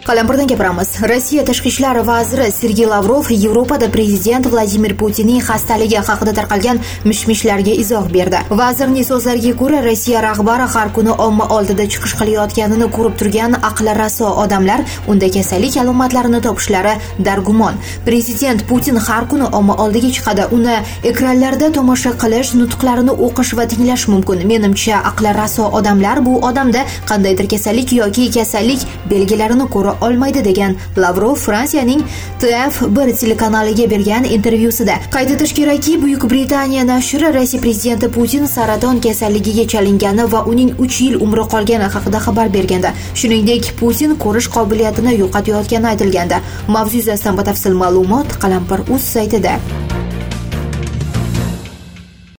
Qalampirdan gapiramiz. Rossiya tashqi ishlar vaziri Sergey Lavrov Yevropada prezident Vladimir Putinning xastaligi haqida tarqalgan mish-mishlarga izoh berdi. Vazirning so'zlariga ko'ra, Rossiya rahbari har kuni omma oldida chiqish qilayotganini ko'rib turgan aqli raso odamlar unda kasallik alomatlarini topishlari dargumon. Prezident Putin har kuni omma oldiga chiqadi. Uni ekranlarda tomosha qilish, nutqlarini o'qish va tinglash mumkin. Menimcha, aqli raso odamlar bu odamda qandaydir kasallik yoki kasallik belgilarini ko'ra olmaydi degan Lavrov Fransiyaning TF1 telekanaliga bergan intervyusida. Qayd etish kerakki, Buyuk Britaniya nashri Rossiya prezidenti Putin saraton kasalligiga chalingani va uning 3 yil umri qolgani haqida xabar berganda, shuningdek, Putin ko'rish qobiliyatini yo'qotayotgani aytilganda. Mavzu yuzasidan batafsil ma'lumot Qalampir.uz saytida.